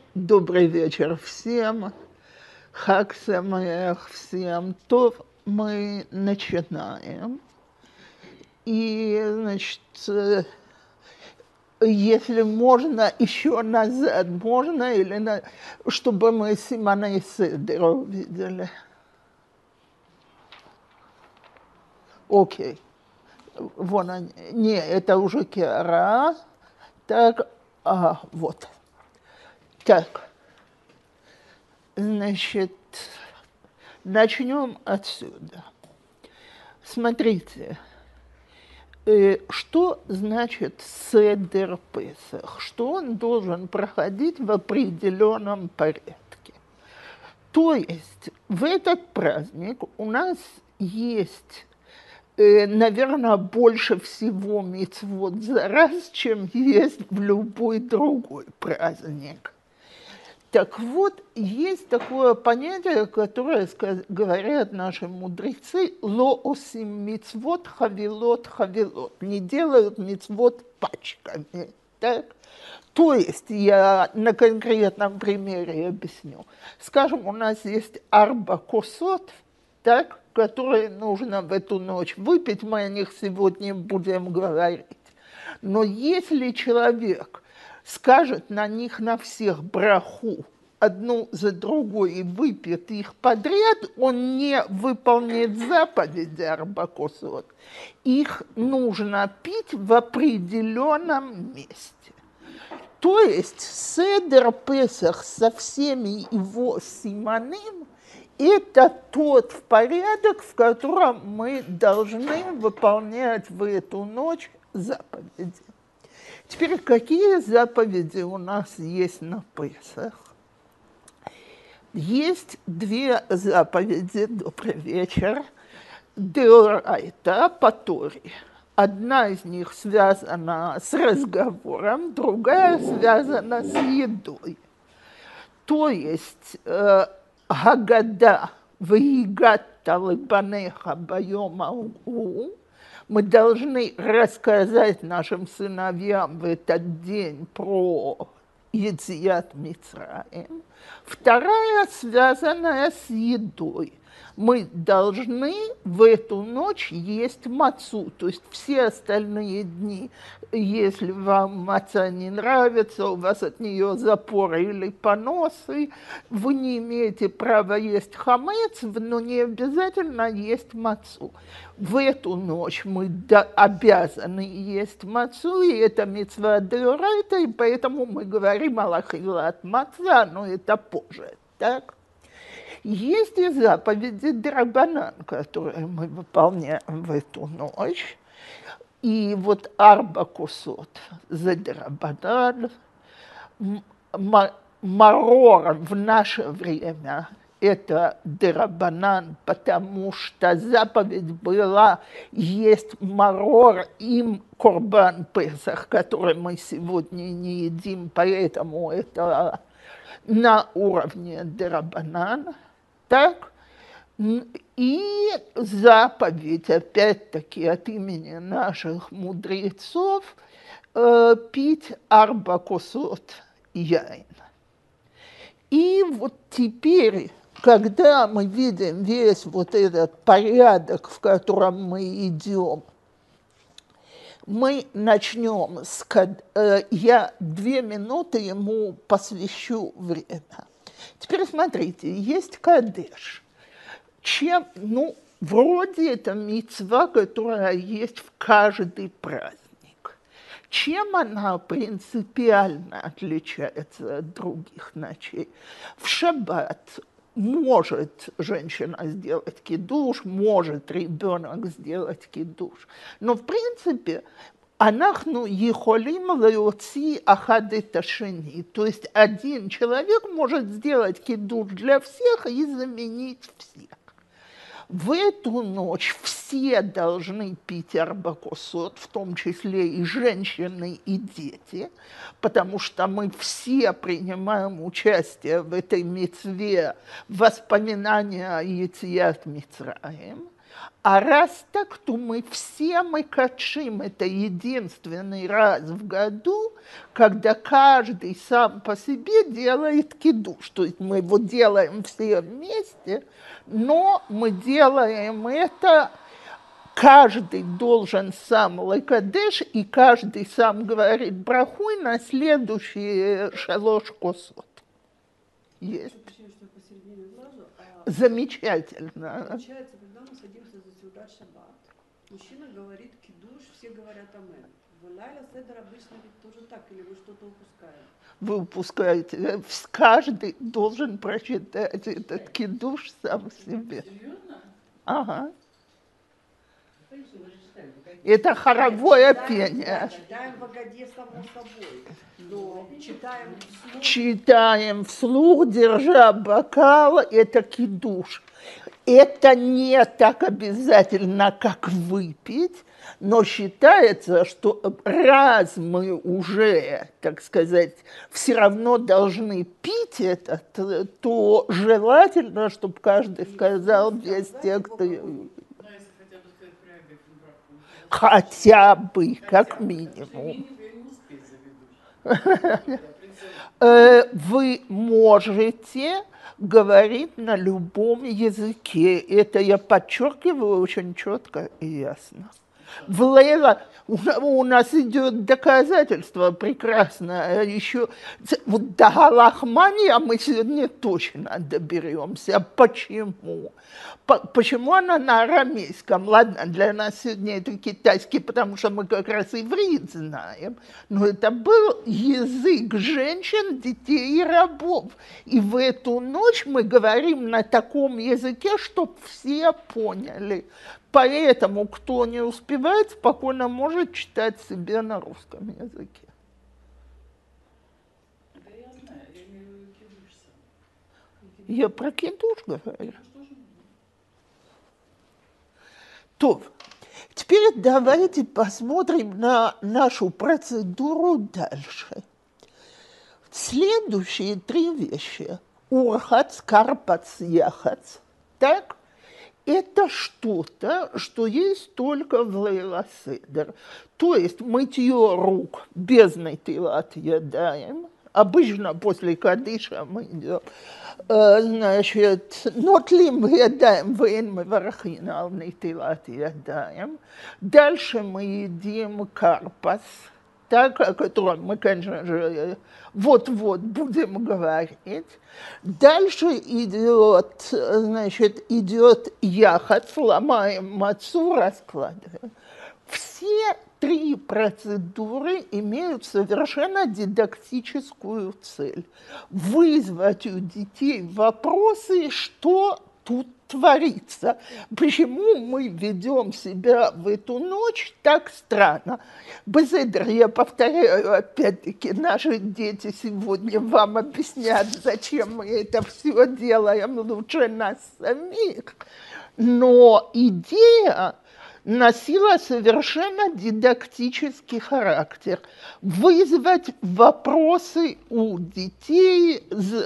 Добрый вечер всем. Хаг самеах всем. То мы начинаем. И, значит, если можно, еще назад можно, или чтобы мы Симона Седера увидели. Окей. Вон они. Не, это уже Киара. Так, вот. Так. Значит, начнем отсюда. Смотрите, что значит Седер Песах? Что он должен проходить в определенном порядке. То есть в этот праздник у нас есть, наверное, больше всего мицвот за раз, чем есть в любой другой праздник. Так вот, есть такое понятие, которое говорят наши мудрецы: «Ло осим мицвот хавилот хавилот». Не делают мицвот пачками. Так? То есть, я на конкретном примере объясню. Скажем, у нас есть арба косот, так, которые нужно в эту ночь выпить, мы о них сегодня будем говорить. Но если человек скажет на них на всех браху одну за другой и выпьет их подряд, он не выполнит заповеди арба косот. Их нужно пить в определенном месте. То есть Седер Песах со всеми его симоним – это тот порядок, в котором мы должны выполнять в эту ночь заповеди. Теперь, какие заповеди у нас есть на Песах? Есть две заповеди, добрый вечер, деорайта по Торе. Одна из них связана с разговором, другая связана с едой. То есть Гагада «Ваигатта лебанеха байом агу» мы должны рассказать нашим сыновьям в этот день про Йецият Мицраим. Вторая, связанная с едой. Мы должны в эту ночь есть мацу, то есть все остальные дни, если вам маца не нравится, у вас от нее запоры или поносы, вы не имеете права есть хамец, но не обязательно есть мацу. В эту ночь мы обязаны есть мацу, и это мицва деорайта, и поэтому мы говорим алахилат маца, но это позже, так? Есть и заповеди драбанан, которые мы выполняем в эту ночь. И вот арба косот за драбанан, марор в наше время это драбанан, потому что заповедь была есть марор им корбан Песах, который мы сегодня не едим, поэтому это на уровне драбанан. Так, и заповедь, опять-таки, от имени наших мудрецов, пить арба косот яин. И вот теперь, когда мы видим весь вот этот порядок, в котором мы идем, мы начнем с... Я 2 минуты ему посвящу время. Теперь смотрите, есть кадеш. Вроде это мицва, которая есть в каждый праздник. Чем она принципиально отличается от других ночей? В шаббат может женщина сделать кидуш, может ребенок сделать кидуш. Но в принципе אנחנו יכולים להוציא אחד את השני. То есть один человек может сделать кидуш для всех и заменить всех. В эту ночь все должны пить арба косот, в том числе и женщины, и дети, потому что мы все принимаем участие в этой мицве воспоминания о Йецият Мицраим. А раз так, то мы все качим. Это единственный раз в году, когда каждый сам по себе делает кидуш. То есть мы его делаем все вместе, но мы делаем это, каждый должен сам лакадеш, и каждый сам говорит браху на следующие шалош косот. Есть. Замечательно. Получается, когда мы садимся за сеудат шаббат, мужчина говорит кидуш, все говорят амен. В лайла седер обычно ведь тоже так, или вы что-то упускаете? Вы упускаете. Каждый должен прочитать этот кидуш сам себе. Серьезно? Ага. Конечно, вы же читали. Это хоровое пение. Читаем в Агаде, само собой, но читаем вслух. Читаем вслух, держа бокал, это кидуш. Это не так обязательно, как выпить, но считается, что раз мы уже, так сказать, все равно должны пить это, то желательно, чтобы каждый сказал весь текст. Ну, если хотя бы сказать про браху. Хотя бы, как минимум. Я не успею заведуть. Вы можете говорить на любом языке. Это я подчеркиваю очень четко и ясно. В Лейла у нас идет доказательство прекрасное. Еще вот до Галахмания мы сегодня точно доберемся. Почему? Почему она на арамейском? Ладно, для нас сегодня это китайский, потому что мы как раз иврит знаем. Но это был язык женщин, детей и рабов. И в эту ночь мы говорим на таком языке, чтобы все поняли. Поэтому, кто не успевает, спокойно может читать себе на русском языке. Да я знаю, я имею кидуш сам. Я про кидуш говорю. То, теперь давайте посмотрим на нашу процедуру дальше. Следующие три вещи. Урхац, карпац, яхац. Так? Это что-то, что есть только в Лейла Седер. То есть мытье рук без нетилат ядаем. Обычно после кадиша мы идем, значит, нотлим ядаем, вен мы варахина ал нетилат ядаем. Дальше мы едим карпас, так, о котором мы, конечно же, вот-вот будем говорить. Дальше идет, значит, идет яхат, ломаем мацу, раскладываем. Все три процедуры имеют совершенно дидактическую цель. Вызвать у детей вопросы, что тут творится. Почему мы ведем себя в эту ночь так странно? Беседер, я повторяю, опять-таки, наши дети сегодня вам объяснят, зачем мы это все делаем лучше нас самих. Но идея носила совершенно дидактический характер. Вызвать вопросы у детей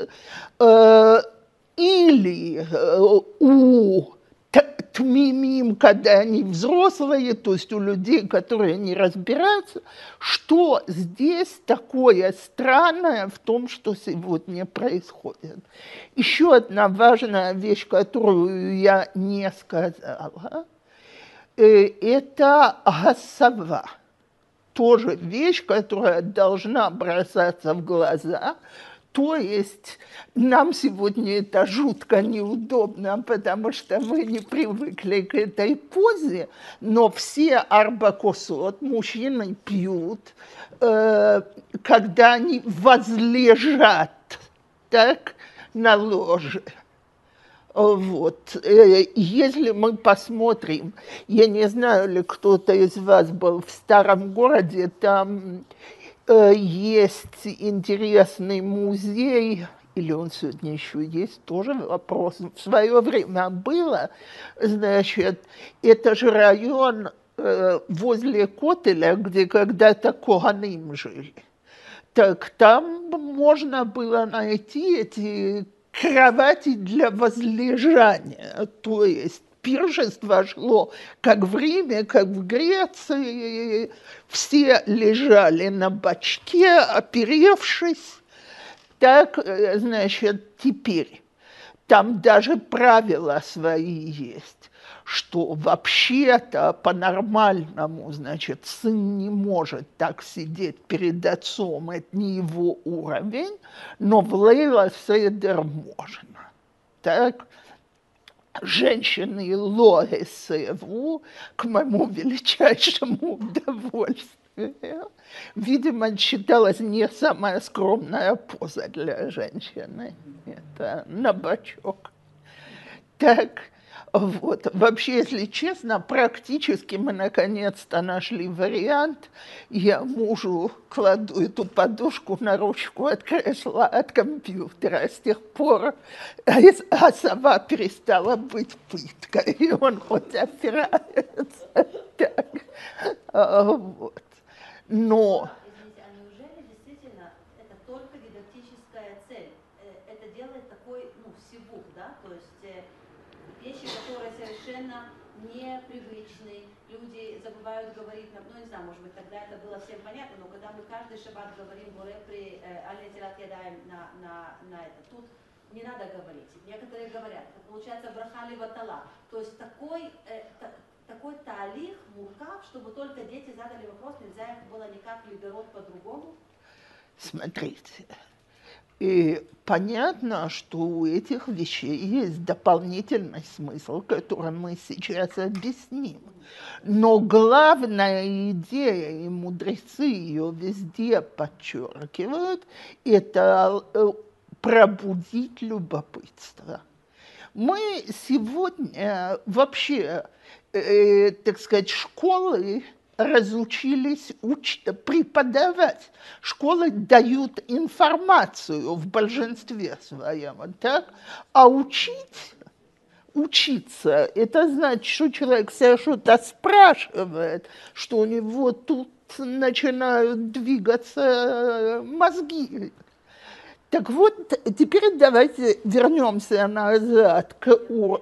или у тмимим, когда они взрослые, то есть у людей, которые не разбираются, что здесь такое странное в том, что сегодня происходит. Еще одна важная вещь, которую я не сказала, это гасава. Тоже вещь, которая должна бросаться в глаза. То есть нам сегодня это жутко неудобно, потому что мы не привыкли к этой позе, но все арбакосот, мужчины пьют, когда они возлежат так, на ложе. Вот. Если мы посмотрим, я не знаю, ли кто-то из вас был в старом городе, там есть интересный музей, или он сегодня еще есть, тоже вопрос. В свое время было, значит, это же район возле Котеля, где когда-то коганим жили. Так там можно было найти эти кровати для возлежания, то есть пиршество шло как в Риме, как в Греции. Все лежали на бочке, оперевшись. Так, значит, теперь там даже правила свои есть, что вообще-то по-нормальному, значит, сын не может так сидеть перед отцом, это не его уровень, но в Лейла Седер можно. Так, женщины Лоэсеву, к моему величайшему удовольствию, видимо, считалась не самая скромная поза для женщины. Это на бочок. Так, вот. Вообще, если честно, практически мы наконец-то нашли вариант. Я мужу кладу эту подушку на ручку от кресла, от компьютера. С тех пор сова перестала быть пыткой, и он хоть опирается. Так. Вот. Но... Извините, а неужели действительно это только дидактическая цель? Это делает такой, сивух, да? То есть вещи, которые совершенно непривычны, люди забывают говорить, не знаю, может быть, тогда это было всем понятно, но когда мы каждый шаббат говорим «Боре при аль-Нетилат ядаем» на это, тут не надо говорить. Некоторые говорят, получается «Брахали ватала». То есть такой таалих, муркав, чтобы только дети задали вопрос, нельзя их было никак либерот по-другому? Смотрите, и понятно, что у этих вещей есть дополнительный смысл, который мы сейчас объясним. Но главная идея, и мудрецы ее везде подчеркивают, это пробудить любопытство. Мы сегодня вообще, так сказать, школы разучились преподавать. Школы дают информацию в большинстве своем, так? А учиться, это значит, что человек себя что-то спрашивает, что у него тут начинают двигаться мозги. Так вот, теперь давайте вернемся назад к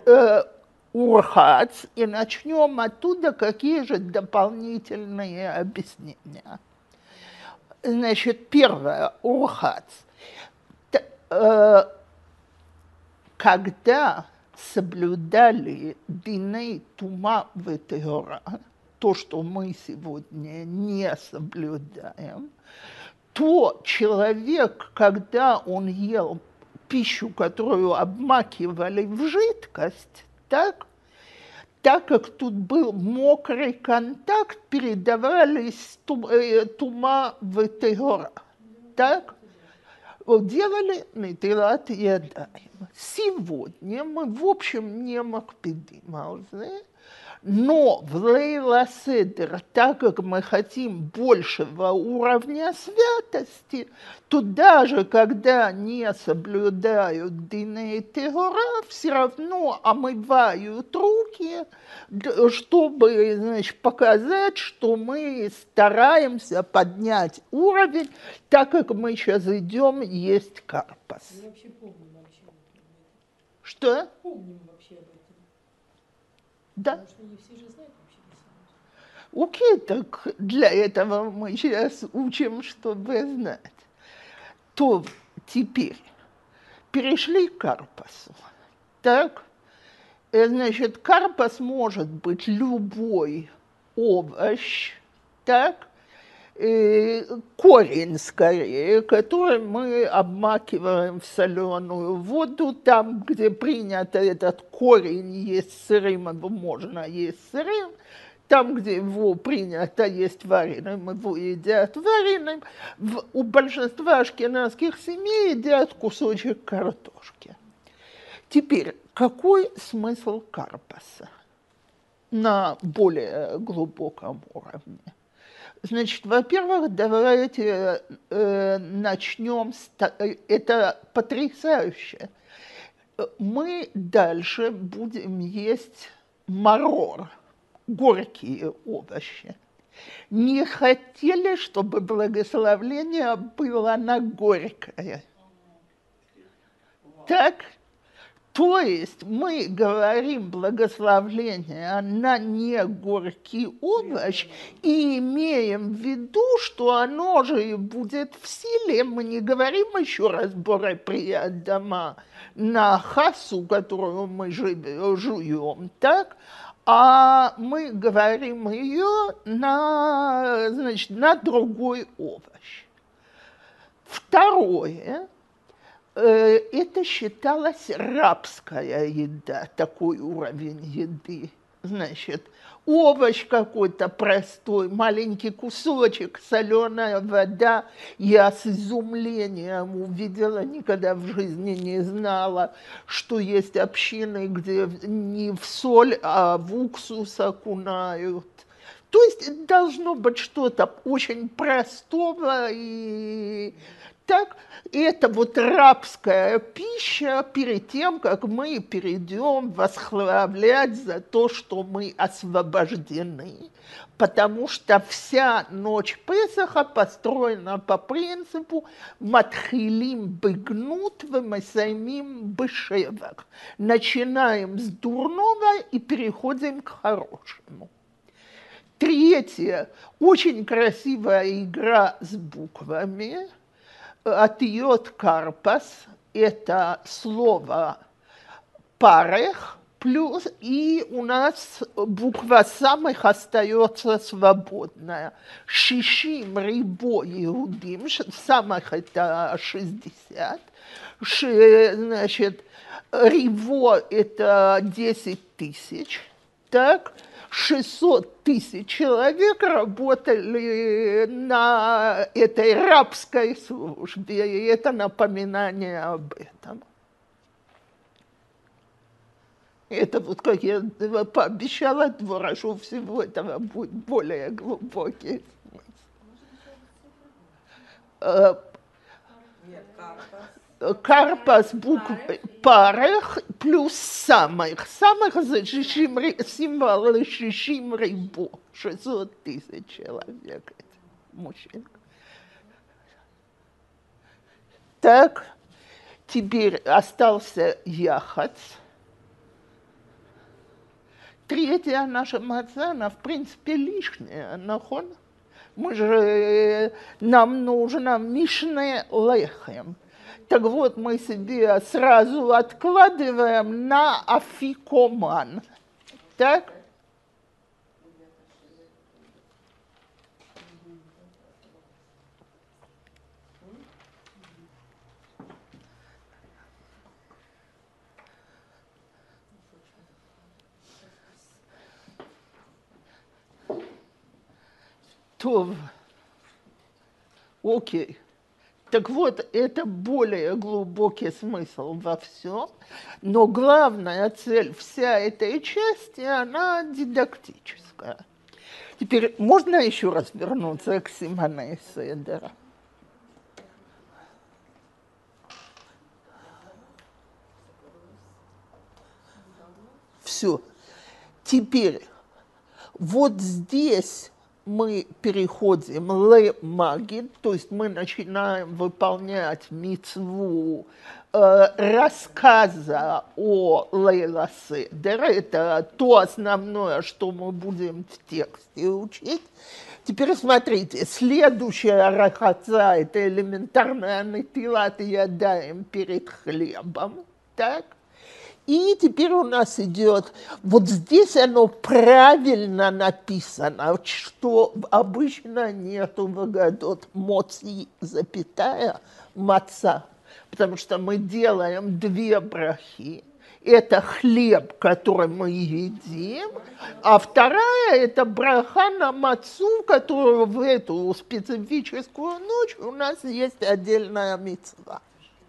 Урхац и начнем оттуда, какие же дополнительные объяснения. Значит, первое, Урхац. Когда соблюдали диней тума ветеора, то, что мы сегодня не соблюдаем, то человек, когда он ел пищу, которую обмакивали в жидкость, так как тут был мокрый контакт, передавались тума ветеора. Так? Делали нетилат ядаем. Сегодня мы, в общем, не макпидим, но в Лейла Седер, так как мы хотим большего уровня святости, то даже когда не соблюдают диней тегора, все равно омывают руки, чтобы, значит, показать, что мы стараемся поднять уровень, так как мы сейчас идем есть карпас. Мы вообще помним вообще об этом. Что? Помним вообще об этом. Да. Потому что не все же знают вообще. Окей, так для этого мы сейчас учим, чтобы знать. То теперь перешли к карпасу. Так, значит, карпас может быть любой овощ, так, корень скорее, который мы обмакиваем в соленую воду. Там, где принято этот корень есть сырым, его можно есть сырым. Там, где его принято есть вареным, его едят вареным. У большинства ашкеназских семей едят кусочек картошки. Теперь, какой смысл карпаса на более глубоком уровне? Значит, во-первых, давайте начнем с... Это потрясающе. Мы дальше будем есть марор, горькие овощи. Не хотели, чтобы благословление было на горькое. Так? То есть мы говорим благословление на негорький овощ и имеем в виду, что оно же и будет в силе. Мы не говорим еще раз бореприят дома на хасу, которую мы жуем, так? А мы говорим ее на, значит, на другой овощ. Второе. Это считалось рабская еда, такой уровень еды. Значит, овощ какой-то простой, маленький кусочек, соленая вода. Я с изумлением увидела, никогда в жизни не знала, что есть общины, где не в соль, а в уксус окунают. То есть должно быть что-то очень простого и... Так, это вот рабская пища перед тем, как мы перейдем восхвалять за то, что мы освобождены. Потому что вся ночь Песаха построена по принципу «матхилим бегнут вемесаймим бешевах». Начинаем с дурного и переходим к хорошему. Третье. Очень красивая игра с буквами. Отъет карпас – это слово парех, плюс и у нас буква самых остается свободная. Шишим рибо иудим, самых это 60. Значит, риво – это 10 тысяч, так? 600 тысяч человек работали на этой рабской службе, и это напоминание об этом. Это вот как я пообещала Дворожу, всего этого будет более глубокий смысл. Нет, карпас. Карпас буквы парех плюс самых. Самых за символы шишим рибо. 600 тысяч человек. Мужчин. Так, теперь остался яхац. Третья наша мацана, в принципе, лишняя. Мы же, нам нужно мишне лехем. Так вот, мы себе сразу откладываем на афикоман. Так? То, окей. Так вот, это более глубокий смысл во всем, но главная цель вся этой части, она дидактическая. Теперь можно еще раз вернуться к Симоне Седера? Все. Теперь вот здесь мы переходим ле-магид, то есть мы начинаем выполнять мицву рассказа о Лейла Седер. Это то основное, что мы будем в тексте учить. Теперь смотрите, следующая рахаца – это элементарная натилат ядаем перед хлебом, так? И теперь у нас идет, вот здесь оно правильно написано, что обычно нету в Агадот моци, запятая, маца, потому что мы делаем две брахи. Это хлеб, который мы едим, а вторая – это браха на мацу, которую в эту специфическую ночь у нас есть отдельная мицва.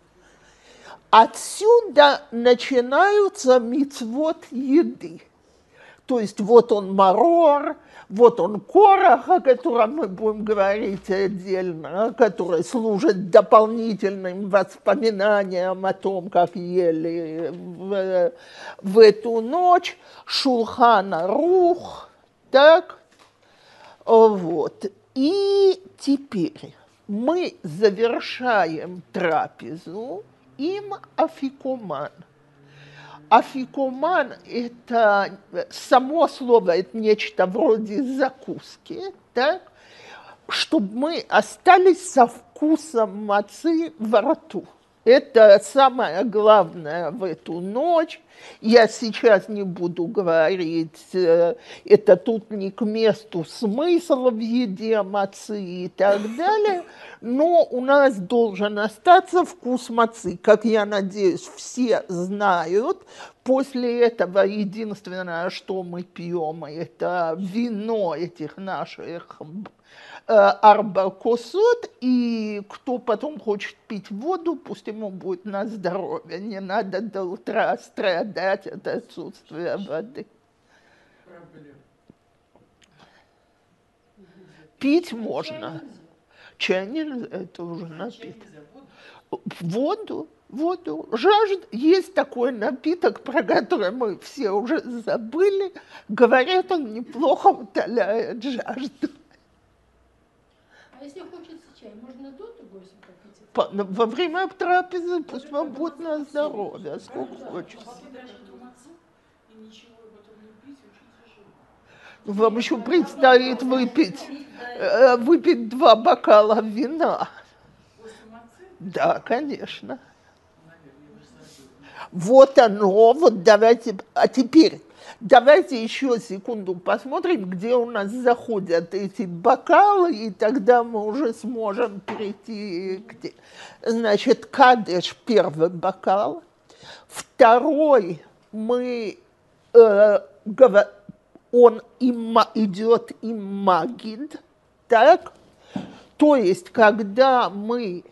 Отсюда начинаются мицвот еды. То есть вот он марор, вот он корах, о котором мы будем говорить отдельно, который служит дополнительным воспоминанием о том, как ели в эту ночь, шулхан арух, так, вот. И теперь мы завершаем трапезу им афикоман. Афикуман – это само слово, это нечто вроде закуски, так? Чтобы мы остались со вкусом мацы во рту. Это самое главное в эту ночь. Я сейчас не буду говорить, это тут не к месту смысл в еде мацы и так далее, но у нас должен остаться вкус мацы. Как я надеюсь, все знают, после этого единственное, что мы пьем, это вино этих наших арба косот, и кто потом хочет пить воду, пусть ему будет на здоровье. Не надо до утра страдать от отсутствия воды. Пить можно. Чай нельзя, это уже напиток. Воду. Есть такой напиток, про который мы все уже забыли. Говорят, он неплохо утоляет жажду. А если хочется чай, можно до того, если хотите? Во время трапезы пусть вам будет на здоровье, сколько хочется. Вам еще предстоит выпить 2 бокала вина. Да, конечно. Вот оно, вот давайте, а теперь давайте еще секунду посмотрим, где у нас заходят эти бокалы, и тогда мы уже сможем перейти к... Значит, кадеш – первый бокал, второй мы, он идет иммагид, так? То есть, когда мы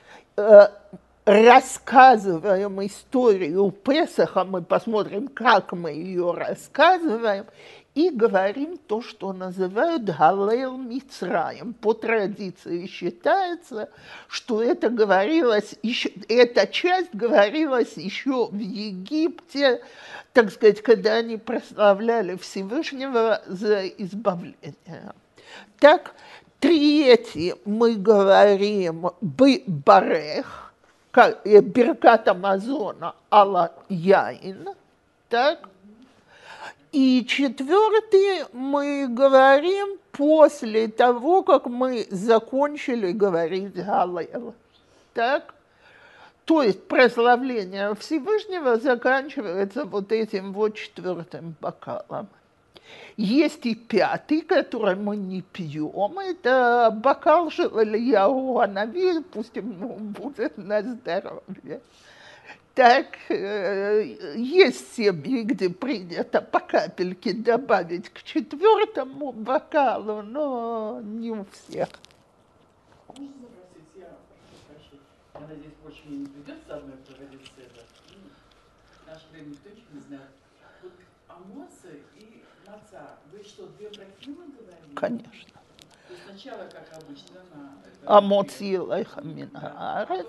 рассказываем историю Песаха, мы посмотрим, как мы ее рассказываем, и говорим то, что называют Галел Мицраим. По традиции считается, что это говорилось еще, эта часть говорилась еще в Египте, так сказать, когда они прославляли Всевышнего за избавление. Так, третий мы говорим Барех, Беркат Амазона ала Яин, так? И четвертый мы говорим после того, как мы закончили говорить Галел, так? То есть прославление Всевышнего заканчивается вот этим вот 4-м бокалом. Есть и 5-й, который мы не пьем, это бокал Ильяу Ханави, пусть ему будет на здоровье. Так, есть семьи, где принято по капельке добавить к 4-му бокалу, но не у всех. Можно запросить, я прошу, я надеюсь, больше мне не придется одной проводить это. В наше время никто ничего не знает. Вот амосы и маца, вы что, 2 брахимы говорили? Конечно. То есть сначала, как обычно, Амоци лейхам мин хаарец,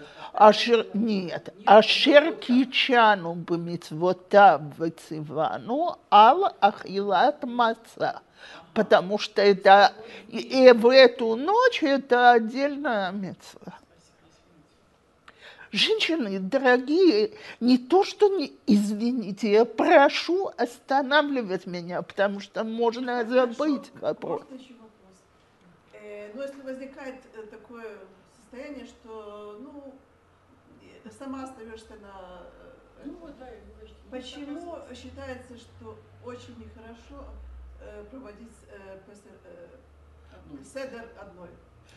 ашер кичану б'мицвотав вецивану ал ахилат маца. Потому что это, и в эту ночь это отдельная мицва. Женщины, дорогие, не то, что не извините, я прошу останавливать меня, потому что можно забыть вопрос. Можно еще вопрос? Но если возникает такое состояние, что, сама остаешься на... Почему считается, что очень нехорошо проводить седер одной?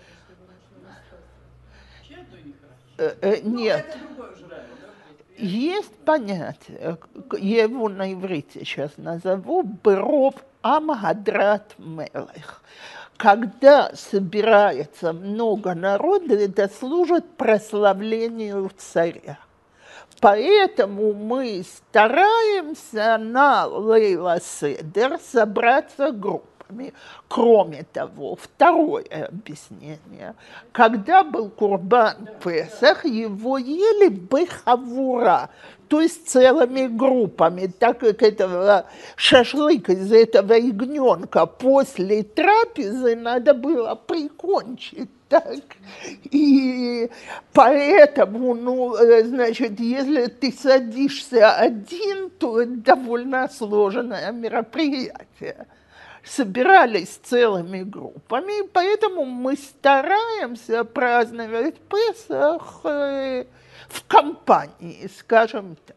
Вообще одной нехорошо. Нет. Это другое уже. Есть понятие, я его на иврите сейчас назову, «Беров Амгадрат Мелех». Когда собирается много народа, это служит прославлению царя. Поэтому мы стараемся на Лейла Седер собраться группами. Кроме того, второе объяснение. Когда был Курбан Песах, его ели бехавура, то есть целыми группами, так как этого шашлык из этого ягненка после трапезы надо было прикончить. Так? И поэтому, ну, значит, если ты садишься один, то это довольно сложное мероприятие. Собирались целыми группами, поэтому мы стараемся праздновать Песах в компании, скажем так.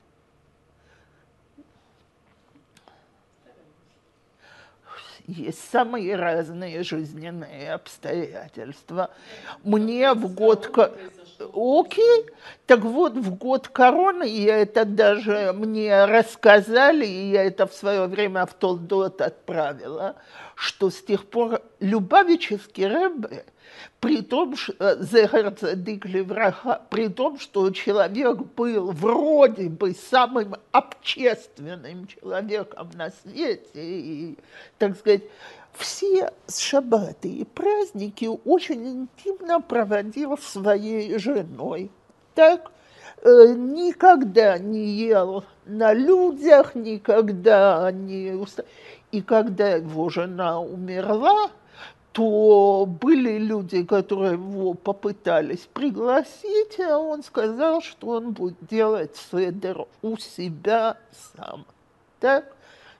Есть самые разные жизненные обстоятельства. Мне в год... Окей, так вот, в год короны я это даже мне рассказали, и я это в свое время в Толдот отправила, что с тех пор Любавический Ребе, при том, Зехер Цадик Левраха, при том, что человек был вроде бы самым общественным человеком на свете, и, так сказать, все шаббаты и праздники очень интимно проводил с своей женой. Так, никогда не ел на людях, никогда не... И когда его жена умерла, то были люди, которые его попытались пригласить, а он сказал, что он будет делать седер у себя сам. Так?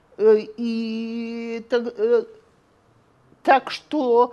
И так что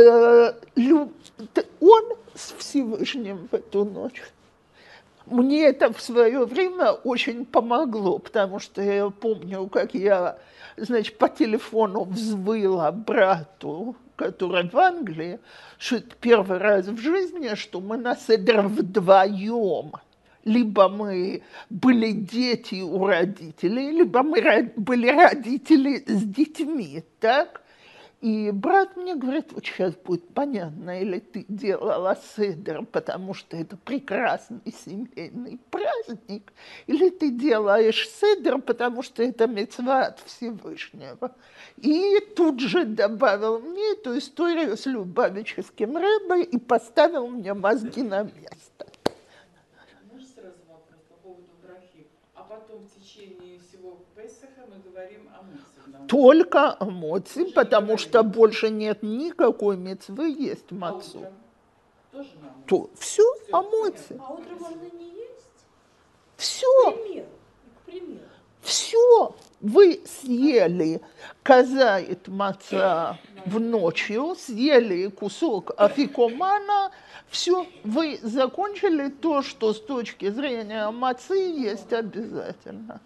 он с Всевышним в эту ночь. Мне это в свое время очень помогло, потому что я помню, как я, значит, по телефону взвыла брату, который в Англии, что это первый раз в жизни, что мы на седер вдвоем. Либо мы были дети у родителей, либо мы были родители с детьми, так? И брат мне говорит, вот сейчас будет понятно, или ты делала седер, потому что это прекрасный семейный праздник, или ты делаешь седер, потому что это мицва от Всевышнего. И тут же добавил мне эту историю с Любавическим Ребе и поставил мне мозги на место. Можно сразу вопрос по поводу брахи? А потом в течение всего Песаха мы говорим о муце. Только о моце, потому что больше нет никакой мицвы есть мацу. Тоже на моце? Все о моце. А утром можно не есть? Все. К примеру. Все. Вы съели казаит маца в ночью, съели кусок афикомана, все, вы закончили то, что с точки зрения мацы есть обязательно.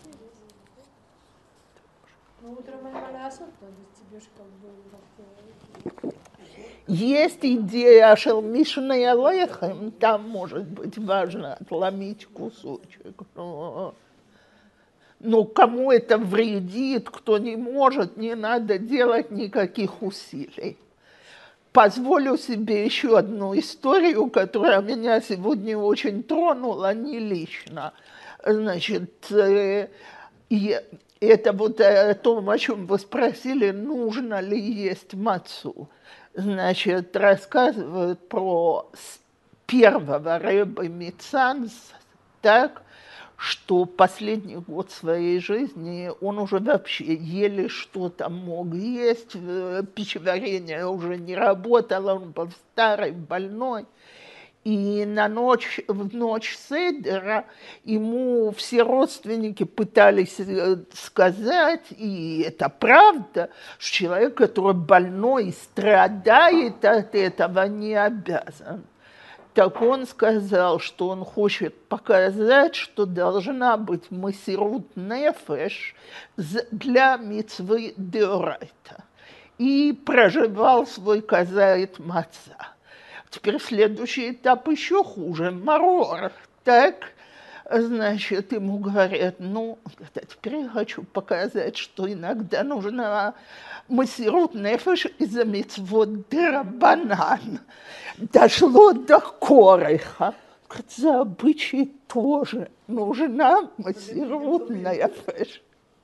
Но утром малясот надо, тебе же как бы... Есть идея шелмишной алехем, там может быть важно отломить кусочек. Но кому это вредит, кто не может, не надо делать никаких усилий. Позволю себе еще одну историю, которая меня сегодня очень тронула, не лично. Значит, это вот о том, о чем вы спросили, нужно ли есть мацу. Значит, рассказывают про первого Ребе Мицанс, так, что последний год своей жизни он уже вообще еле что-то мог есть, пищеварение уже не работало, он был старый, больной. И в ночь седера ему все родственники пытались сказать, и это правда, что человек, который больной и страдает от этого, не обязан. Так он сказал, что он хочет показать, что должна быть месирут нефеш для мицвы деорайта. И проживал свой казаит маца. Теперь следующий этап еще хуже, марор. Так, значит, ему говорят, ну, теперь я хочу показать, что иногда нужно месирут нефеш из-за мицвот дерабанан. Дошло до кореха. Говорит, за обычай тоже нужна месирут нефеш.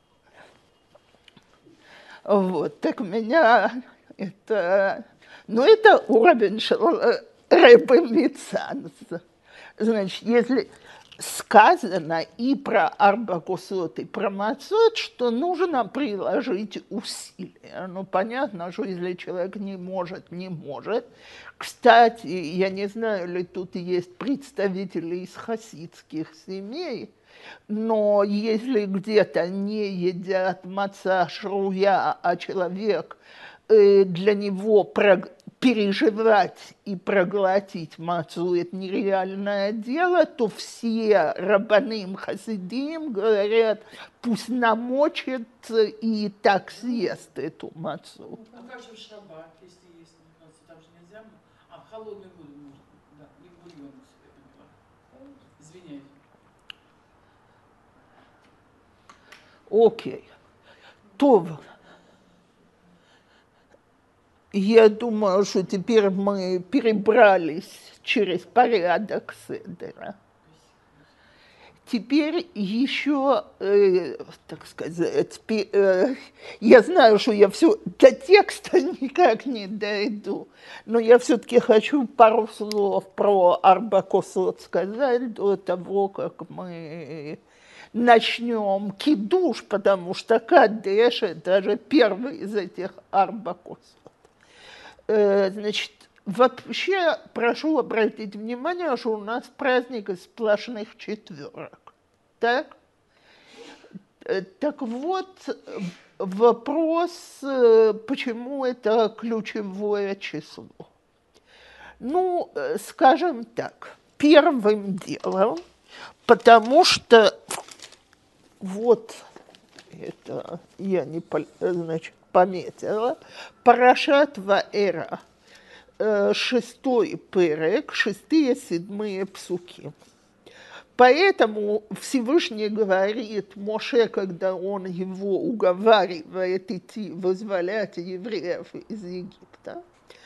Вот, так меня это... Но это уровень Ребе Мицанс. Значит, если сказано и про Арба-Косот, и про Мацот, что нужно приложить усилия. Ну, понятно, что если человек не может, не может. Кстати, я не знаю, ли тут есть представители из хасидских семей, но если где-то не едят маца шруя, а человек для него переживать и проглотить мацу – это нереальное дело, то все рабаным хасидим говорят, пусть намочит и так съест эту мацу. Ну как же в шаббат, если есть, там же нельзя, а в холодную воду можно, да, не в бульон, извиняюсь. Окей. То я думаю, что теперь мы перебрались через порядок седера. Теперь еще, так сказать, я знаю, что я все до текста никак не дойду, но я все-таки хочу пару слов про Арба-Косот сказать до того, как мы начнем кидуш, потому что Кадеш – это же первый из этих Арба-Косот. Значит, вообще прошу обратить внимание, что у нас праздник из сплошных четверок. Так? Так вот, вопрос, почему это ключевое число. Ну, скажем так, первым делом, потому что вот это я не, значит, пометила, Парашат Ваэра, 6-й перек, 6-7 псуки. Поэтому Всевышний говорит Моше, когда он его уговаривает идти вызволять евреев из Египта,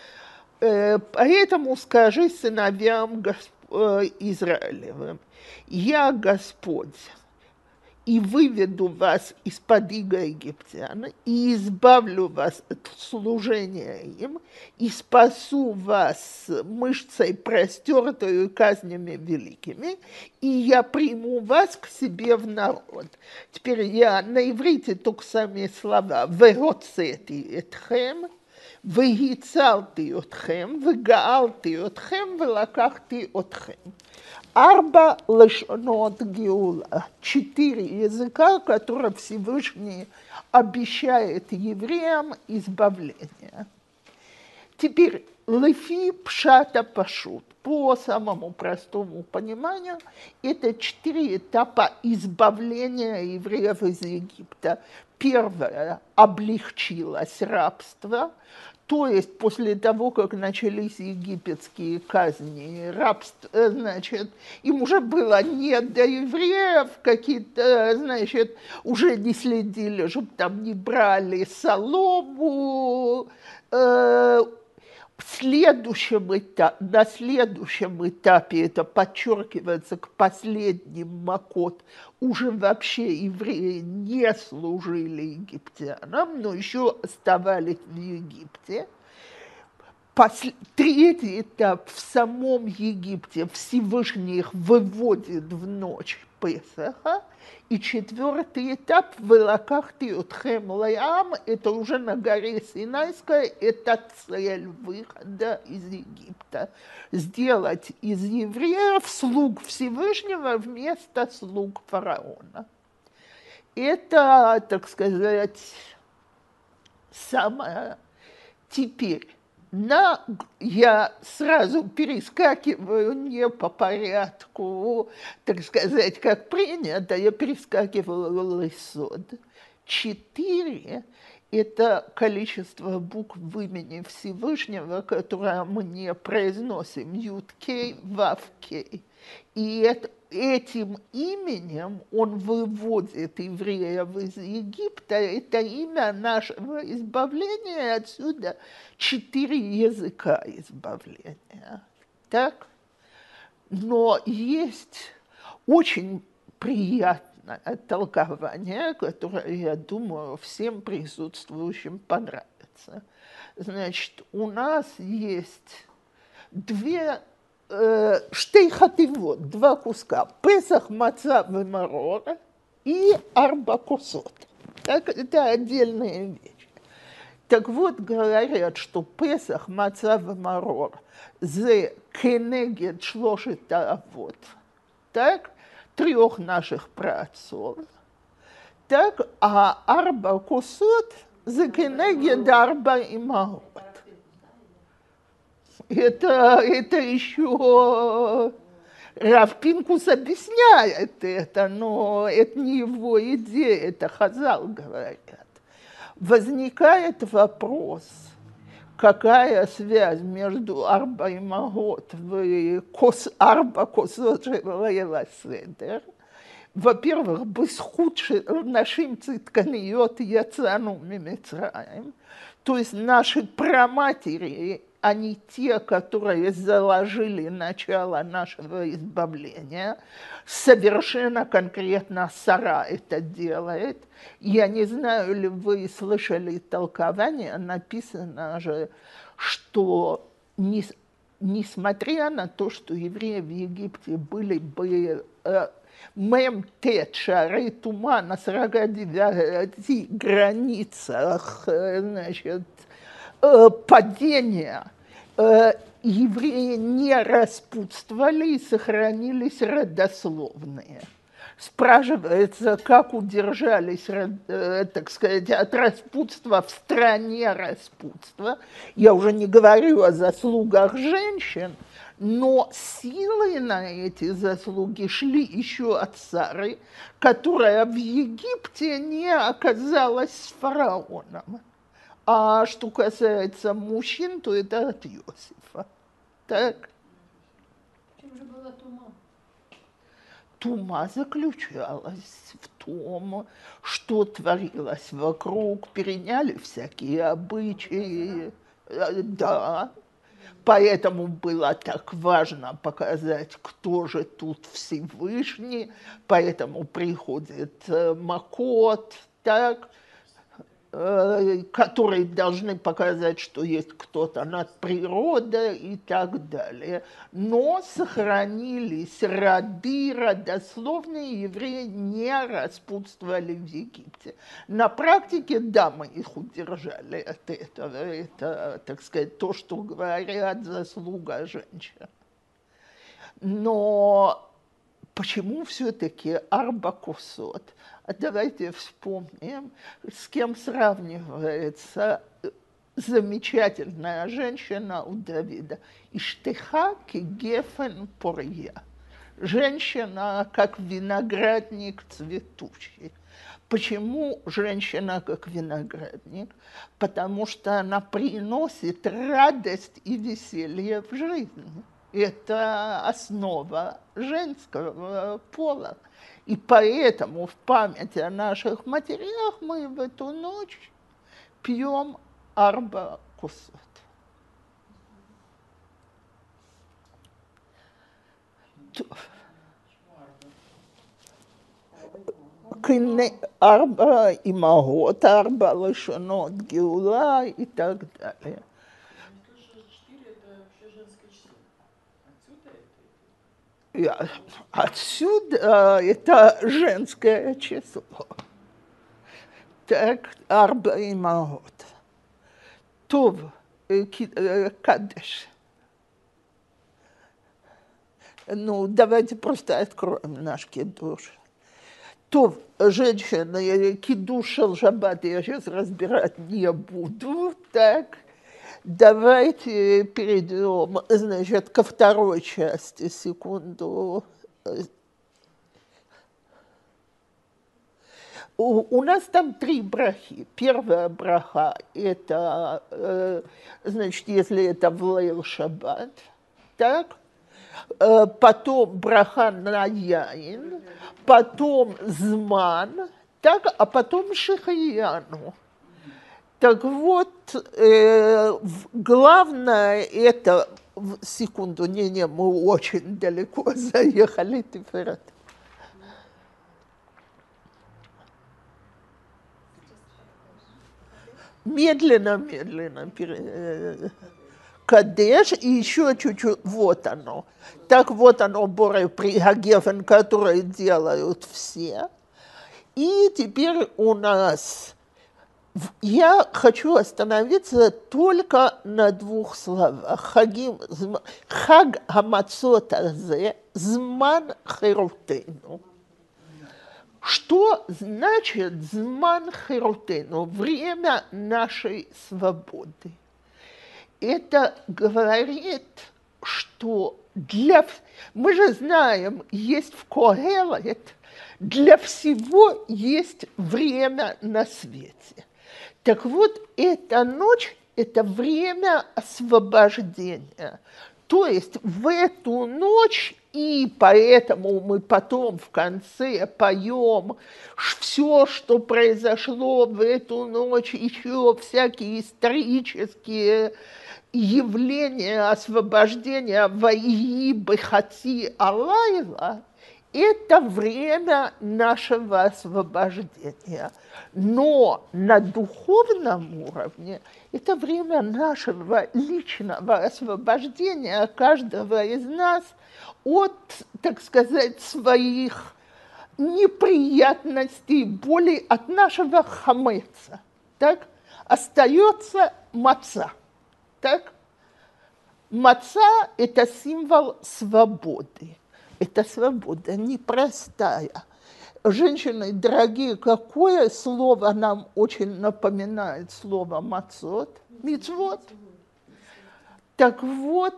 поэтому скажи сыновьям Израилевым, я Господь, и выведу вас из-под ига египтян, и избавлю вас от служения им, и спасу вас мышцей простертою и казнями великими, и я приму вас к себе в народ. Теперь я на иврите только сами слова «Вегоцети этхем», «Вегицалти отхем», «Вегаалти отхем», «Велакахти отхем». Арба лешонот геула, 4 языка, которые Всевышний обещает евреям избавление. Теперь лефи пшата пашут, по самому простому пониманию, это 4 этапа избавления евреев из Египта. Первое – облегчилось рабство. То есть после того, как начались египетские казни, рабство, значит, им уже было не до евреев, какие-то, значит, уже не следили, чтобы там не брали солому. На следующем этапе, это подчеркивается к последним макот, уже вообще евреи не служили египтянам, но еще оставались в Египте. Третий этап в самом Египте Всевышний их выводит в ночь Песаха. И 4-й этап «Велакахти отхем лаям» – это уже на горе Синайской, это цель выхода из Египта. Сделать из евреев слуг Всевышнего вместо слуг фараона. Это, так сказать, самое. Теперь я сразу перескакиваю не по порядку, так сказать, как принято, я перескакиваю лесод. 4 – это количество букв в имени Всевышнего, которое мы не произносим, Юд-Кей, Вав-Кей. И этим именем он выводит евреев из Египта. Это имя нашего избавления, отсюда 4 языка избавления. Так? Но есть очень приятное толкование, которое, я думаю, всем присутствующим понравится. Значит, у нас есть 2 штей хативот, 2 куска, Песах, маца вемарор и арба косот. Так, это отдельные вещи. Так вот, говорят, что Песах, маца вемарор зе кенегет шлошет авот, так, 3 наших праотцов, так, а арба косот зе кенегет арба имаот. Это еще Рав Пинкус объясняет это, но это не его идея, это Хазал говорят. Возникает вопрос, какая связь между арба и магот в арба косот лейла седер. Во-первых, бесхуд нашим цитканиот яцану мимицраим, то есть наши праматери, они те, которые заложили начало нашего избавления. Совершенно конкретно Сара это делает. Я не знаю, ли вы слышали толкование, написано же, что несмотря на то, что евреи в Египте были бы мемтет шары тума на 49 границах, значит, падения, евреи не распутствовали и сохранились родословные. Спрашивается, как удержались, так сказать, от распутства в стране распутства. Я уже не говорю о заслугах женщин, но силы на эти заслуги шли еще от Сары, которая в Египте не оказалась с фараоном. А что касается мужчин, то это от Иосифа. Так? В чем же была тума? Тума заключалась в том, что творилось вокруг, переняли всякие обычаи. Да. Поэтому было так важно показать, кто же тут Всевышний, поэтому приходит Макот, так, которые должны показать, что есть кто-то над природой и так далее. Но сохранились роды, родословные, евреи не распутствовали в Египте. На практике, да, мы их удержали от этого. Это, так сказать, то, что говорят, заслуга женщин. Но почему все-таки арба косот? А давайте вспомним, с кем сравнивается замечательная женщина у Давида. Иштеха кегефен порья. Женщина, как виноградник цветущий. Почему женщина как виноградник? Потому что она приносит радость и веселье в жизнь. Это основа женского пола. И поэтому в память о наших матерях мы в эту ночь пьем арба косот. Арба имагот, арба лошонот геула и так далее. Отсюда это женское число. Так, арба имагот. Тов, кадеш. Ну, давайте просто откроем наш кидуш. Тов, женщина, кидуш шаббат я сейчас разбирать не буду, так. Давайте перейдем, значит, ко второй части, секунду. У нас там 3 брахи. Первая браха – это, значит, если это в лейл шаббат, так? Потом браха на яин, потом зман, так? А потом шихаяну. Так вот, главное это... Секунду, не, мы очень далеко заехали, Тиферет. Медленно. Кадеш и еще чуть-чуть, вот оно. Так вот оно, Боря Пригагефен, которые делают все. И теперь у нас... Я хочу остановиться только на двух словах. Хаг хамацот азе, зман херутейну. Что значит зман херутейну? Время нашей свободы. Это говорит, что мы же знаем, есть в Коэлет, для всего есть время на свете. Так вот, эта ночь – это время освобождения. То есть в эту ночь, и поэтому мы потом в конце поем все, что произошло в эту ночь, еще всякие исторические явления освобождения ваии бехати алайла, это время нашего освобождения. Но на духовном уровне это время нашего личного освобождения каждого из нас от, так сказать, своих неприятностей, боли, от нашего хамеца. Так? Остается маца. Так? Маца – это символ свободы. Это свобода непростая. Женщины, дорогие, какое слово нам очень напоминает слово мацот? Мицвот. Так вот,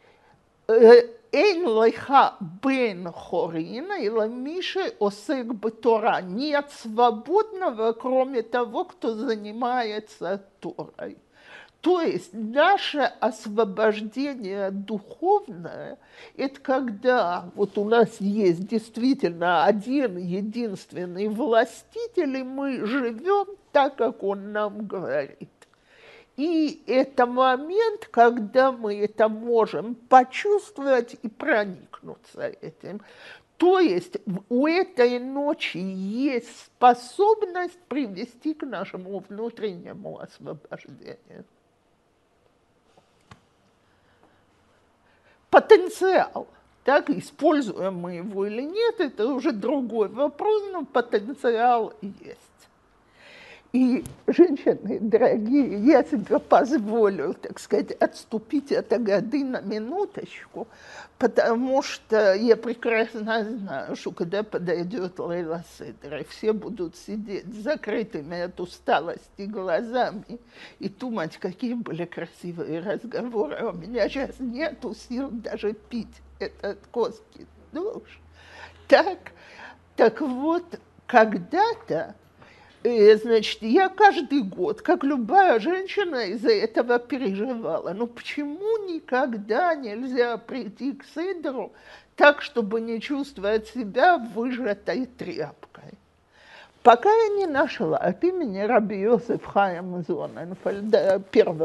эйн леха бен хорин, или миши осек бетора. Нет свободного, кроме того, кто занимается Торой. То есть наше освобождение духовное – это когда вот у нас есть действительно один единственный властитель, и мы живем так, как он нам говорит. И это момент, когда мы это можем почувствовать и проникнуться этим. То есть у этой ночи есть способность привести к нашему внутреннему освобождению. Потенциал, так, используем мы его или нет, это уже другой вопрос, но потенциал есть. И, женщины дорогие, я себе позволю, так сказать, отступить от Агады на минуточку, потому что я прекрасно знаю, что когда подойдет Лейла Седер, и все будут сидеть с закрытыми от усталости глазами и думать, какие были красивые разговоры. А у меня сейчас нету сил даже пить этот коский душ. Так вот, когда-то, значит, я каждый год, как любая женщина, из-за этого переживала. Но почему никогда нельзя прийти к седеру так, чтобы не чувствовать себя выжатой тряпкой? Пока я не нашла от имени Раби Йосеф Хаим Зоненфельда,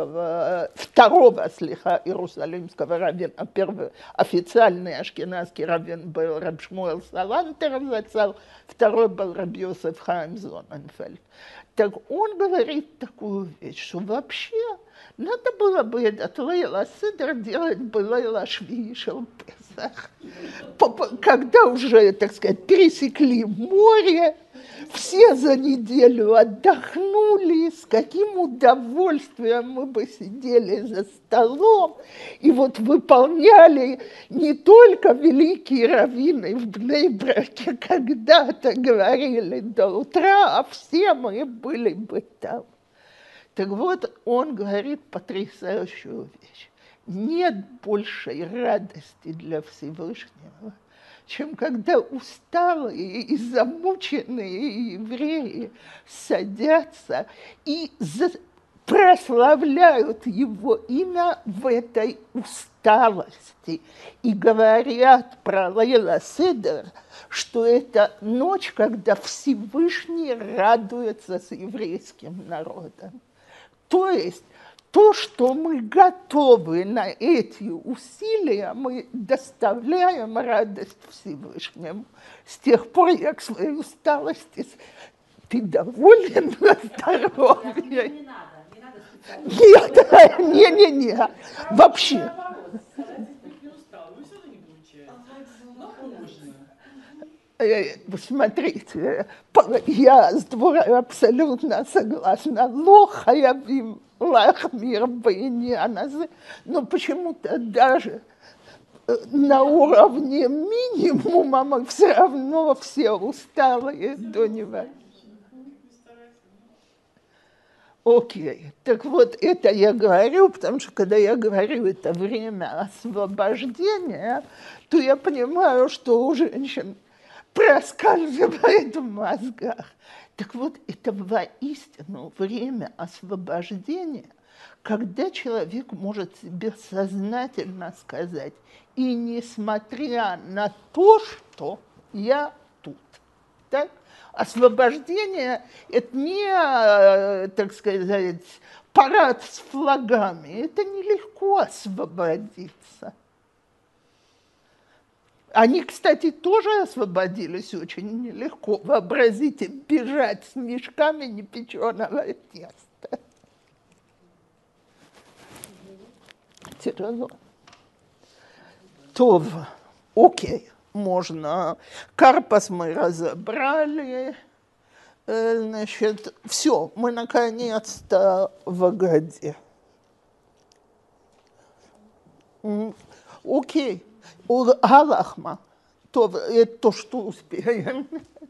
второго иерусалимского раввина, первый официальный ашкеназский раввин был Раб Шмуэл Салантер, второй был Раби Йосеф Хаим Зоненфельд. Так он говорит такую вещь, что вообще надо было бы этот Лейла Седер делать бы Лейла Швии Шел Песах. Когда уже, так сказать, пересекли море, все за неделю отдохнули, с каким удовольствием мы бы сидели за столом и вот выполняли не только великие раввины в Бней-Браке когда-то говорили до утра, а все мы были бы там. Так вот, он говорит потрясающую вещь. Нет большей радости для Всевышнего, чем когда усталые и замученные евреи садятся и прославляют его имя в этой усталости и говорят про Лейла Седер, что это ночь, когда Всевышний радуется с еврейским народом. То есть то, что мы готовы на эти усилия, мы доставляем радость Всевышнему. С тех пор я к своей усталости... Ты доволен на здоровье? Не надо Нет, не-не-не, вообще. Наоборот, старайтесь быть неусталым, вы все равно не получаете. Но можно. Смотрите, я с двумя абсолютно согласна. לא חייבים להחמיר בעניין הזה, но почему-то даже на уровне минимума мы все равно все усталые до него. Окей, так вот это я говорю, потому что когда я говорю это время освобождения, то я понимаю, что у женщин проскальзывает в мозгах. Так вот, это воистину время освобождения, когда человек может себе сознательно сказать, и несмотря на то, что я тут, так? Освобождение – это не, так сказать, парад с флагами, это нелегко освободиться. Они, кстати, тоже освободились очень нелегко. Вообразите, бежать с мешками непеченого теста. Тяжело. То, окей, можно. Карпас мы разобрали. Значит, все, мы наконец-то в Агаде. Окей. Галахма, то это то, что успеем.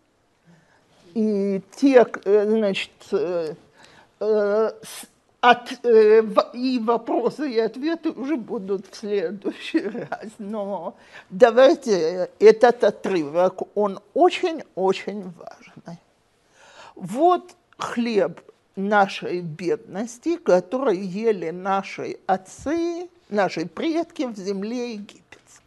И те, значит, и вопросы, и ответы уже будут в следующий раз. Но давайте этот отрывок, он очень-очень важный. Вот хлеб нашей бедности, который ели наши отцы, наши предки в земле египетской.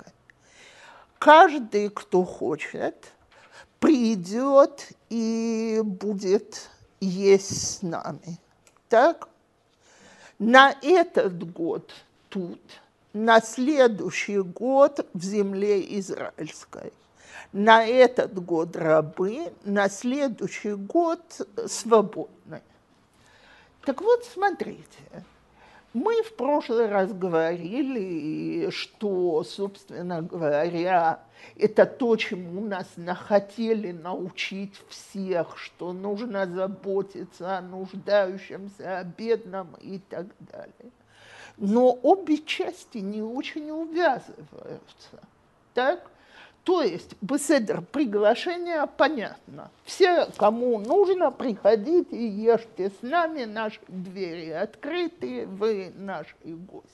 Каждый, кто хочет, придет и будет есть с нами. Так? На этот год тут, на следующий год в земле израильской. На этот год рабы, на следующий год свободные. Так вот, смотрите. Мы в прошлый раз говорили, что, собственно говоря, это то, чему нас хотели научить всех, что нужно заботиться о нуждающемся, о бедном и так далее. Но обе части не очень увязываются. Так? То есть, беседер, приглашение понятно. Все, кому нужно, приходите и ешьте с нами, наши двери открыты, вы наши гости.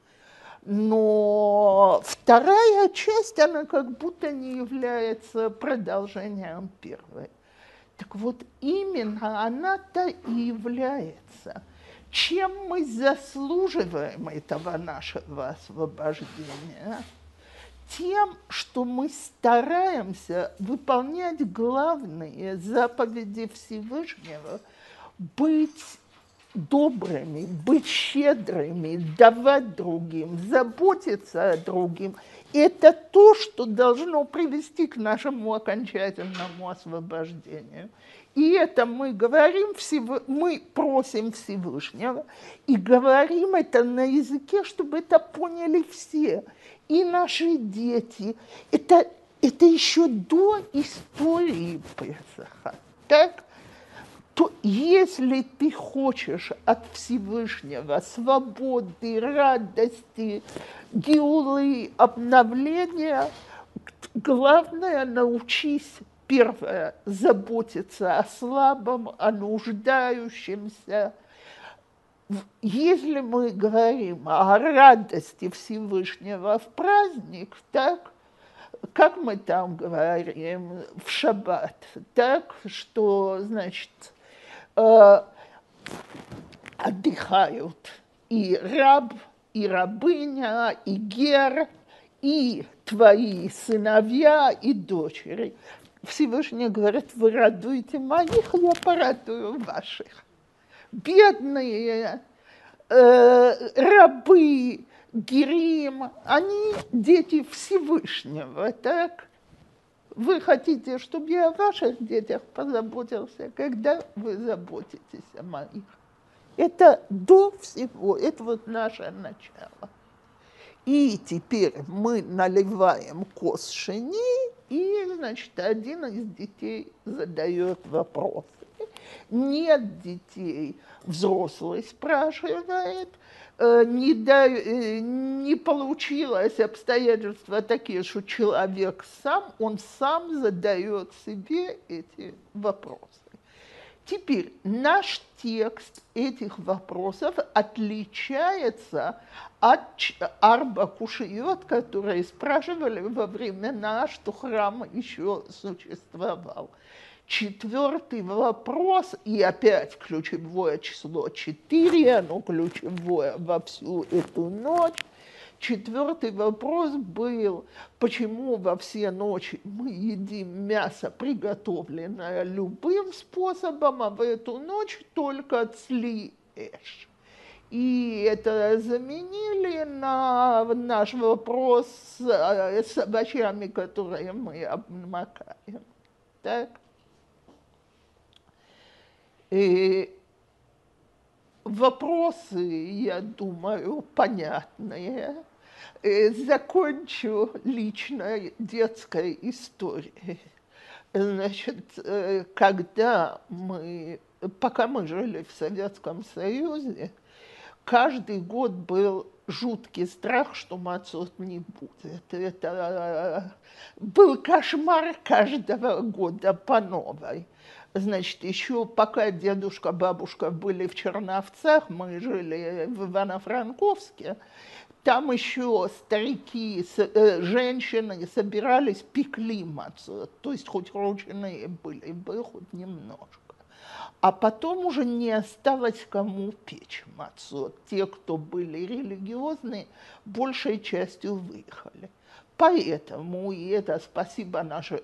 Но вторая часть, она как будто не является продолжением первой. Так вот, именно она-то и является. Чем мы заслуживаем этого нашего освобождения? Тем, что мы стараемся выполнять главные заповеди Всевышнего, быть добрыми, быть щедрыми, давать другим, заботиться о другим. Это то, что должно привести к нашему окончательному освобождению. И это мы говорим, мы просим Всевышнего и говорим это на языке, чтобы это поняли все. И наши дети. Это еще до истории Песаха. Так? То если ты хочешь от Всевышнего свободы, радости, геулы, обновления, главное научись, первое, заботиться о слабом, о нуждающемся. Если мы говорим о радости Всевышнего в праздник, так, как мы там говорим в шаббат, так, что, значит, отдыхают и раб, и рабыня, и гер, и твои сыновья, и дочери. Всевышний говорит, вы радуете моих, я порадую ваших. Бедные рабы, герим, они дети Всевышнего, так? Вы хотите, чтобы я о ваших детях позаботился, когда вы заботитесь о моих? Это до всего, это вот наше начало. И теперь мы наливаем кос шени, и, значит, один из детей задает вопросы. Нет детей, взрослый спрашивает, не получилось обстоятельства такие, что человек он сам задает себе эти вопросы. Теперь наш текст этих вопросов отличается от арба кушиот, которые спрашивали во времена, что храм еще существовал. Четвертый вопрос, и опять ключевое число 4, оно ключевое во всю эту ночь. Четвертый вопрос был, почему во все ночи мы едим мясо, приготовленное любым способом, а в эту ночь только цли эш. И это заменили на наш вопрос с овощами, которые мы обмакаем. Так? И вопросы, я думаю, понятные. Закончу личной детской историей. Значит, пока мы жили в Советском Союзе, каждый год был жуткий страх, что мацот не будет. Это был кошмар каждого года по новой. Значит, еще пока дедушка, бабушка были в Черновцах, мы жили в Ивано-Франковске, там еще старики, женщины собирались, пекли мацот, то есть хоть ручные были бы, хоть немножко. А потом уже не осталось кому печь мацот. Те, кто были религиозные, большей частью выехали. Поэтому, и это спасибо,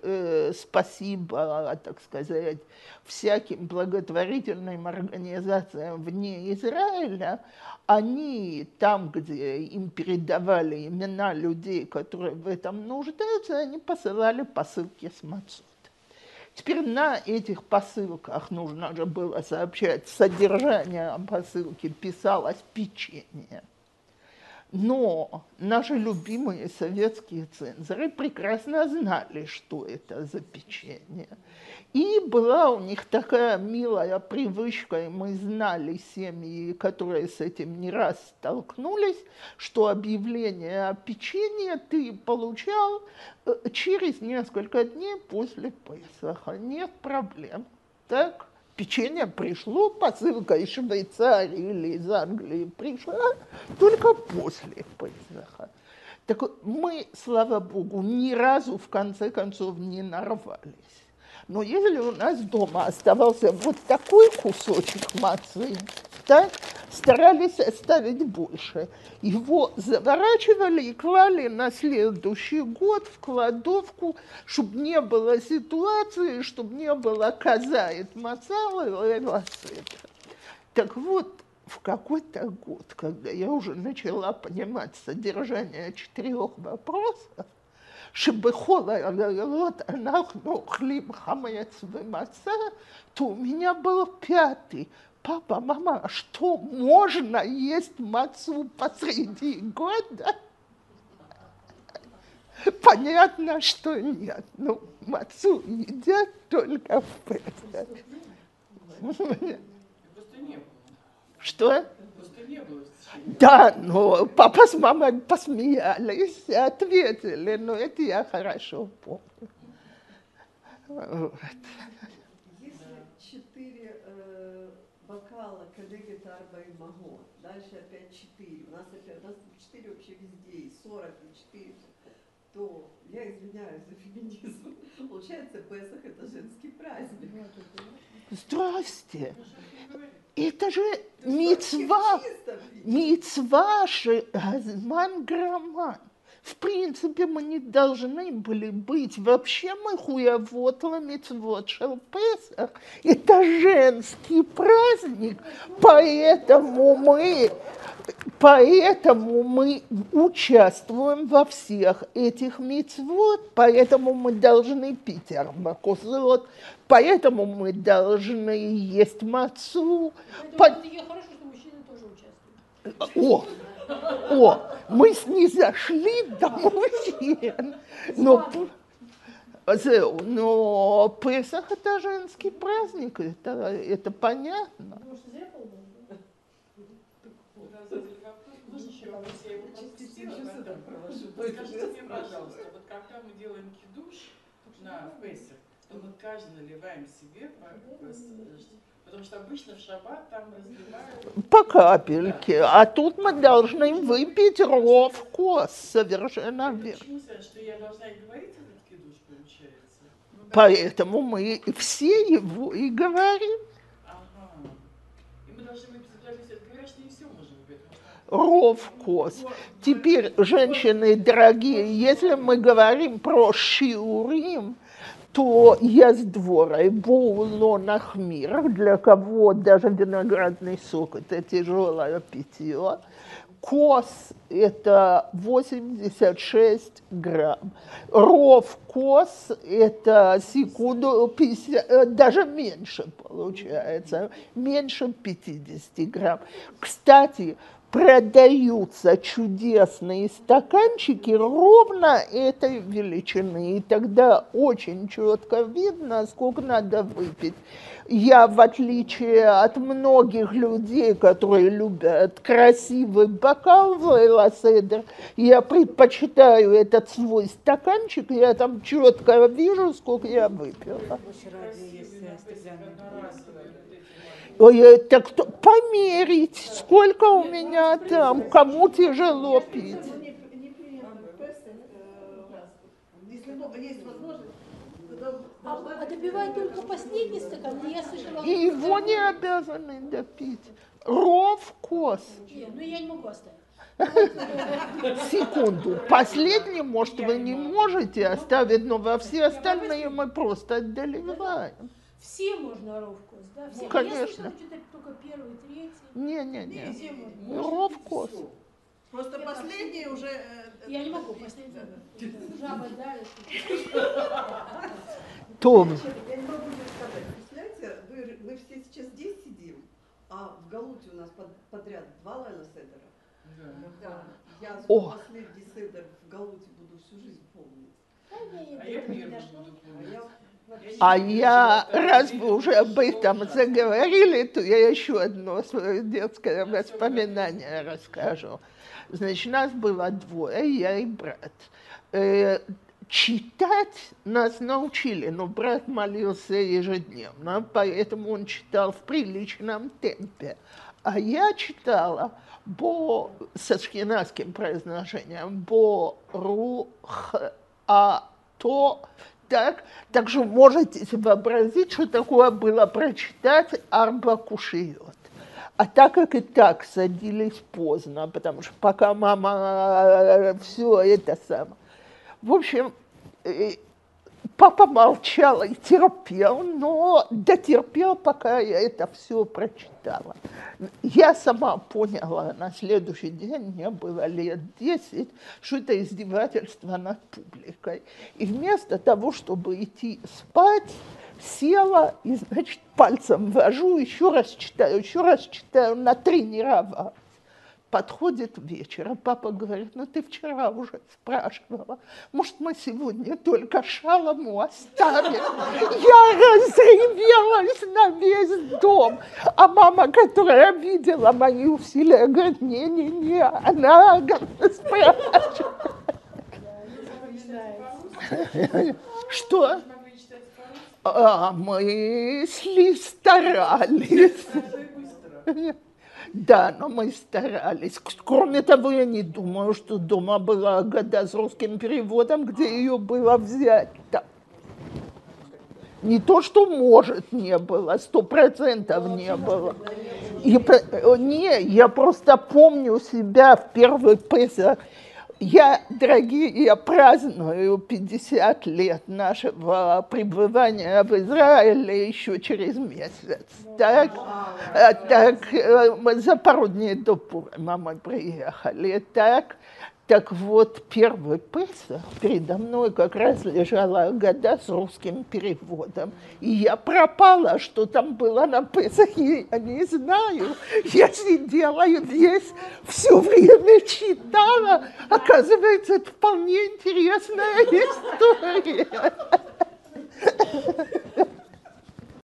так сказать, всяким благотворительным организациям вне Израиля, они там, где им передавали имена людей, которые в этом нуждаются, они посылали посылки с мацот. Теперь на этих посылках нужно же было сообщать содержание посылки, писалось печенье. Но наши любимые советские цензоры прекрасно знали, что это за печенье. И была у них такая милая привычка, и мы знали семьи, которые с этим не раз столкнулись, что объявление о печенье ты получал через несколько дней после Песаха. Нет проблем. Так? Печенье пришло, посылка из Швейцарии или из Англии пришла только после Песаха. Так мы, слава богу, ни разу в конце концов не нарвались. Но если у нас дома оставался вот такой кусочек мацы, так, старались оставить больше. Его заворачивали и клали на следующий год в кладовку, чтобы не было ситуации, чтобы не было казает мацала и лацета. Так вот, в какой-то год, когда я уже начала понимать содержание 4 вопросов, שבכל הלילות אנחנו אוכלים חמץ ומצה, то у меня был 5. Папа, мама, а что, можно есть мацу посреди года? Понятно, что нет. Ну, мацу едят только в Песах. Просто не было. Что? Просто не было. Да, но папа с мамой посмеялись, ответили, но это я хорошо помню. Вот. Если 4 бокала кадегет арба и маго, дальше опять 4, у нас 4 вообще везде, и 40, и 4, то я извиняюсь за феминизм. Получается, Песах это женский праздник. Здрасте. Это же мицва газман граман. В принципе, мы не должны были быть вообще махуявот ла-мицвот шел Песах. Это женский праздник, поэтому мы участвуем во всех этих мицвот, поэтому мы должны пить арбакозот, поэтому мы должны есть мацу. Это хорошо, что Мы снизошли до мужчин. Но Песах — это женский праздник, это понятно. Может, зеркало было? Можно еще вопрос, я его протестировала. Скажите мне, пожалуйста, вот когда мы делаем кидуш на Песах, то мы каждый наливаем себе, потому что обычно в шаббат там разливают... По капельке. А тут мы должны выпить ров кос, совершенно верно. Почему, что я должна и говорить этот кидуш, получается? Поэтому мы все его и говорим. Ага. И мы должны выпить, говорят, что не все можем выпить. Ров кос. Теперь, женщины дорогие, если мы говорим про шиурим, то есть дворы, боуло нахмир, для кого даже виноградный сок – это тяжелое питье. Кос – это 86 грамм. Ров кос – это секунду 50, даже меньше получается, меньше 50 грамм. Кстати, продаются чудесные стаканчики ровно этой величины, и тогда очень четко видно, сколько надо выпить. Я, в отличие от многих людей, которые любят красивый бокал в Лейла-Седер, я предпочитаю этот свой стаканчик, я там четко вижу, сколько я выпила. Так что померить, сколько у меня там, кому тяжело пить. Есть возможность, А допивай только последний стакан, я слышала... И его не обязаны допить. Ров кос. Ну я не могу оставить. Секунду. Последний, может, вы не можете оставить, но во все остальные мы просто доливаем. Все можно ровкос, да? Все. Конечно. Я слышала, что-то только первый, третий. Не. Все можно. Ров кос. просто последние уже... Я не могу, последний. Жаба давит. Том. Я не могу тебе сказать. Представляете, мы все сейчас здесь сидим, а в Галуте у нас подряд 2 Лайла Седера. Да. Я свой последний Седер в Галуте буду всю жизнь помнить. А я первый буду помнить. А я, раз вы уже об этом заговорили, то я еще одно свое детское воспоминание расскажу. Значит, нас было двое, я и брат. Читать нас научили, но брат молился ежедневно, поэтому он читал в приличном темпе. А я читала с ашкеназским произношением бо-ру-х-а-то. Так что можете себе вообразить, что такое было прочитать арба кушиот. А так как и так садились поздно, потому что пока мама все это самое. В общем, папа молчал и терпел, но дотерпел, пока я это все прочитала. Я сама поняла на следующий день, мне было лет 10, что это издевательство над публикой. И вместо того, чтобы идти спать, села и, значит, пальцем вожу, еще раз читаю, натренировалась. Подходит вечер, а папа говорит, ну ты вчера уже спрашивала, может, мы сегодня только шалому оставим? Я разревелась на весь дом, а мама, которая видела мои усилия, говорит, не, она спрашивает. Что? Мы старались. Да, но мы старались. Кроме того, я не думаю, что дома была Агада с русским переводом, где ее было взять-то. Не то, что может не было, 100% не было. Я просто помню себя в первый Песах. Я праздную 50 лет нашего пребывания в Израиле еще через месяц. Так мы за пару дней до Пурима мы приехали. Так, Так вот, первый Песах передо мной как раз лежала Агада с русским переводом. И я пропала, что там было на Песахе, я не знаю. Я сидела и здесь все время читала. Оказывается, это вполне интересная история.